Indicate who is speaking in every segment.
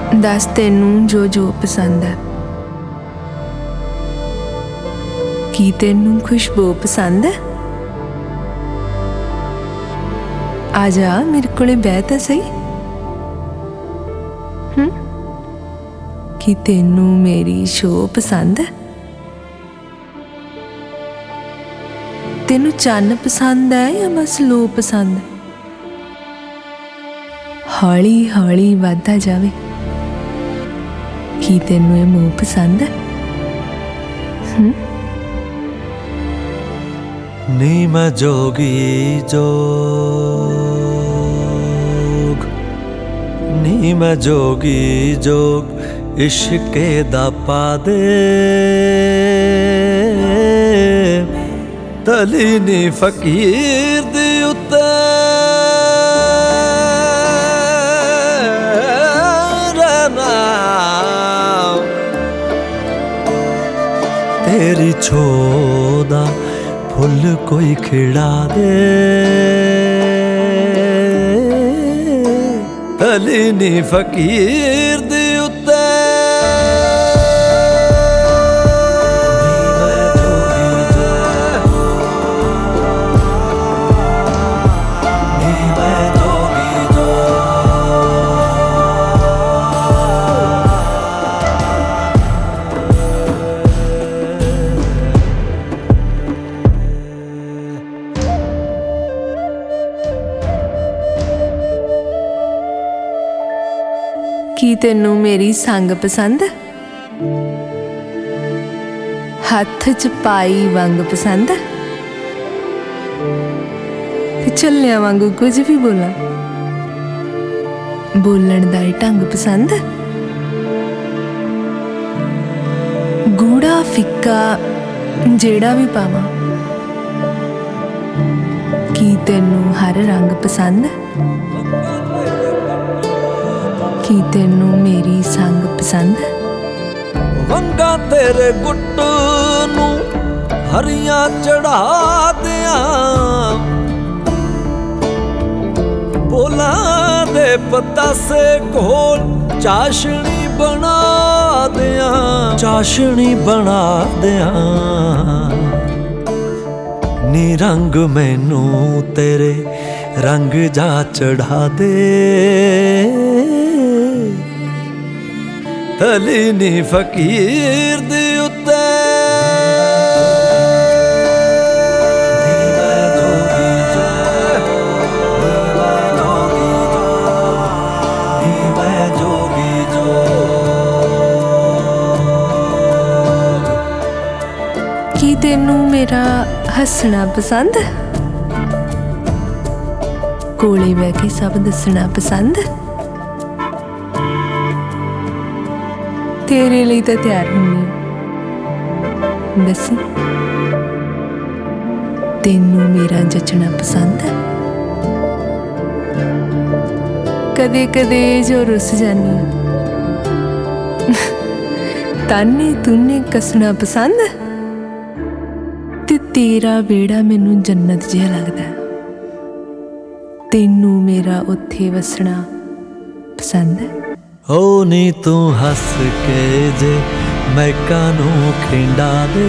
Speaker 1: दस तेनू जो जो पसंद है। की तेनू खुशबू पसंद है? आ जा मेरे कोले बह तां सही। कि तेनू मेरी शो पसंद है? तेनू चन्न पसंद है या बस लो पसंद? हौली हौली वधदा जावे। की तेनू ये मोह पसंद है?
Speaker 2: नी मैं जोगी जोग, नी मैं जोगी जोग इश्के दा पा दे। तली नी फकीर दी उत्ते रहना, तेरी छोदा फुल कोई खिड़ा दे। तली नी फकीर दी उत्ते
Speaker 1: की तेनू मेरी संग पसंद? हथ च पाई वंग पसंद? चलिया वांगू कुछ भी बोला, बोलन दा ढंग पसंद? गूढ़ा फिक्का जेड़ा भी पावां, की तेनू हर रंग पसंद? की तेनू मेरी संग पसंद?
Speaker 2: वंगा तेरे गुट नू हरियां चढ़ा दियां, बोला दे पतासे कोल चाशनी बना दियां, चाशनी बना दियां। नी रंग मैनू तेरे रंग जा चढ़ा दे। तली नी फकीर दी उत्ते
Speaker 1: की तेनू मेरा हसना पसंद? कोले बह के सब दसना पसंद? तेरे लिए तो तैयार हुन्नी, दसी तेनू मेरा जचना पसंद है? कदे कदे जो रुस जानी ताने तूने कसना पसंद? ते तेरा बेड़ा मैनू जन्नत जिहा लगदा, तेनू मेरा उत्थे वसना पसंद है?
Speaker 2: ओ नी तू हस के जे मैं कानू खिंडा दे।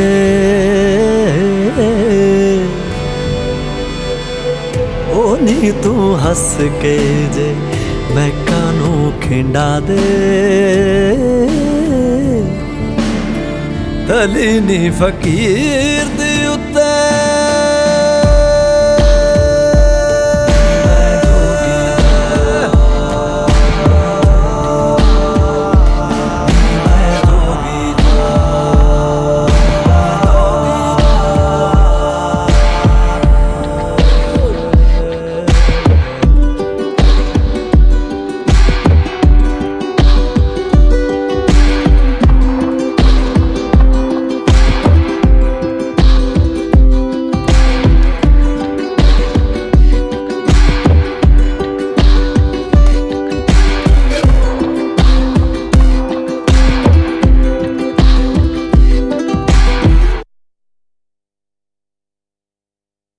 Speaker 2: ओ नी तू हस के जे मैं कानू खिंडा दे। तली नी फकीर